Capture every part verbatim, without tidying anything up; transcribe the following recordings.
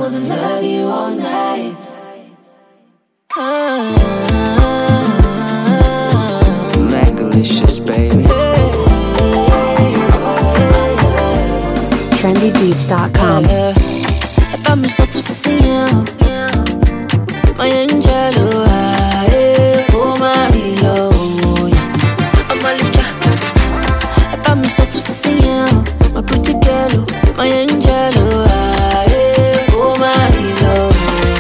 wanna love you all night. Ah, Magalicious, baby. trendy beats dot com. I got myself a singer, my angel, oh, oh my love. I'm a little. I got myself a singer, my pretty girl, my angel, oh, oh my love.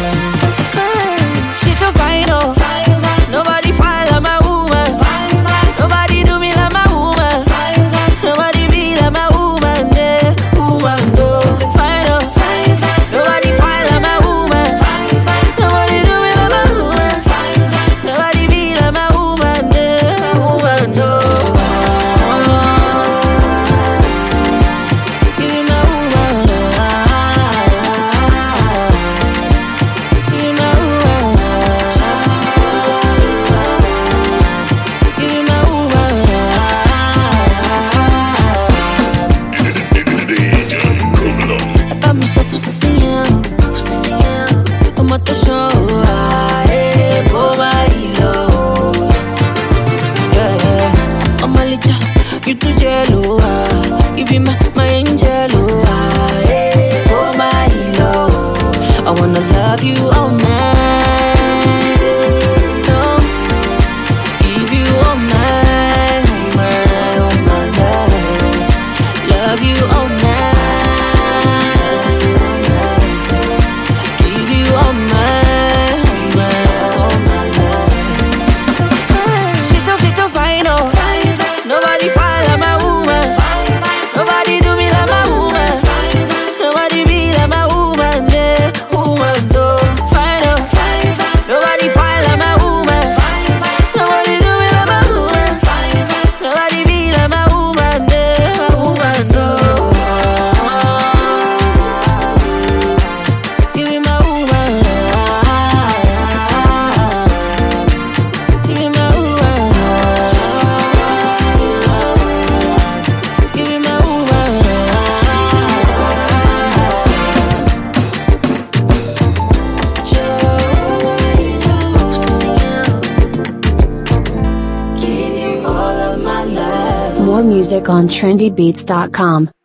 She too fine, oh, nobody fine like my woman. Nobody do me like my woman. Nobody be like my woman, yeah, woman, no. Fine, oh, nobody fine like my woman. Nobody do me like my woman. Nobody be like my woman, yeah, woman, no. Give me my woman, give me my woman, give me my woman. I got myself a singer, I'm at the show, eh, oh my love. Yeah, yeah. I'm a little, you too jello, ah. You be my, my angel, oh, ah, eh, oh my love. I wanna love you all night, no. Give you all my, my, all my life. Love you all night. Give you all my, my, all my life. She too, she too fine, oh. Nobody fine like my woman. Nobody do me like my woman. Nobody be like my woman, yeah, woman, no. Fine, oh. Nobody fine like my woman. Nobody do me like my woman. Nobody be like my woman, yeah, my woman, no. Give me my woman. Give me my woman. Give me my woman. Give you all of my love. More music on trendy beats dot com.